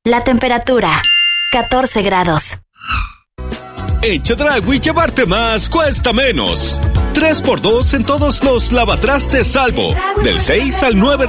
La temperatura, 14 grados. En Chedraui llevarte más cuesta menos. 3x2 en todos los lavatrastes Salvo. Del 6 al 9 de